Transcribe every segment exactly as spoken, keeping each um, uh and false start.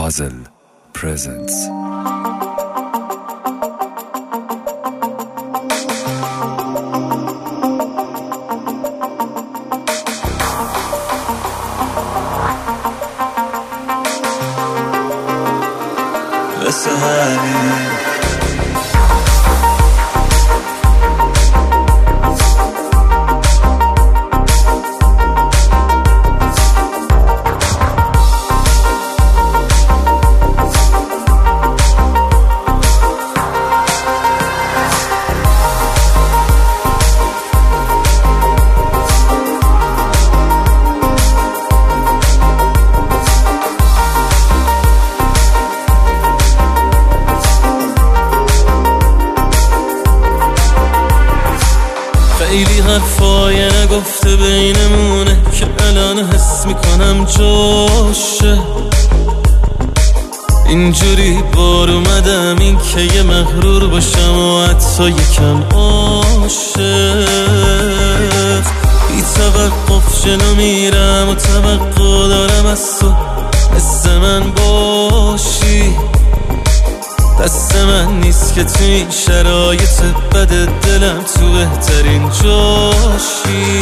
Puzzle presents. بس همین خیلی حرفای نگفته بینمونه که الان حس میکنم جاشه. اینجوری بار اومدم این که یه مغرور باشم و حتی یکم عاشق. بی توقف جلو میرم و توقع دارم از تو مثل من باشی. دست من نیست که تو این شرایط بد دلم تو بهترین جاشی.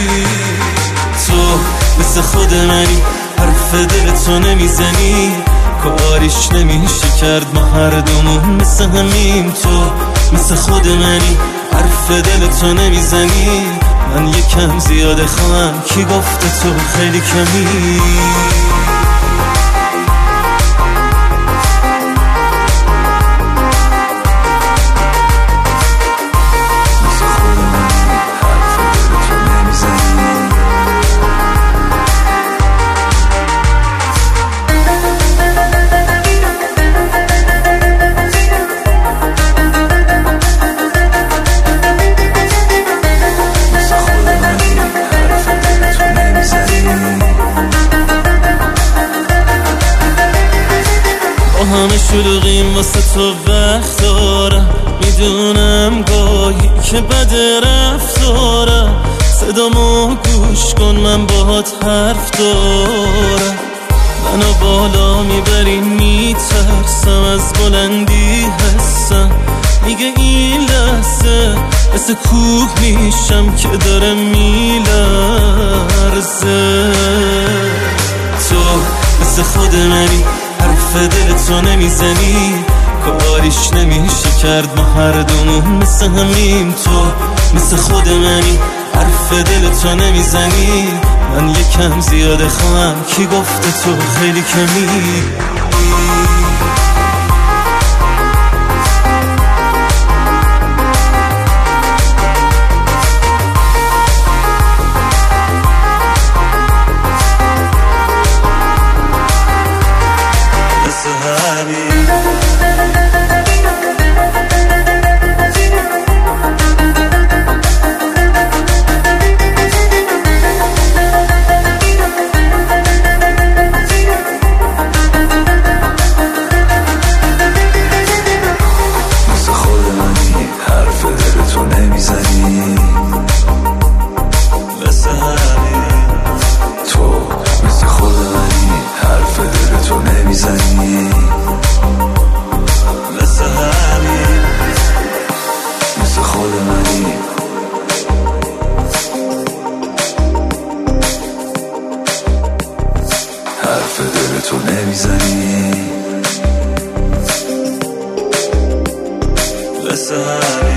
تو مثل خود منی، حرف دل تو نمیزنی، کاریش نمیشه کرد ما هر دومون مثل همیم. تو مثل خود منی، حرف دل تو نمیزنی، من یکم زیاده خواهم کی گفته تو خیلی کمی. همه شلوغیم واسه تو وقت دارم، میدونم گاهی که بد رفتارم. صدامو گوش کن من باهات حرف دارم. منو بالا میبری میترسم، از بلندی هستم میگه این لحظه مثل کوه میشم که داره میلرزه. تو مثل خود منی، حرف دل تو نمیزنی، کاریش نمیشه کرد ما هر دومون مثل همیم. تو مثل خود منی، حرف دل تو نمیزنی، من یکم زیاده خواهم کی گفته تو خیلی کمی. حرف دل تو نمیزنی مثل همین.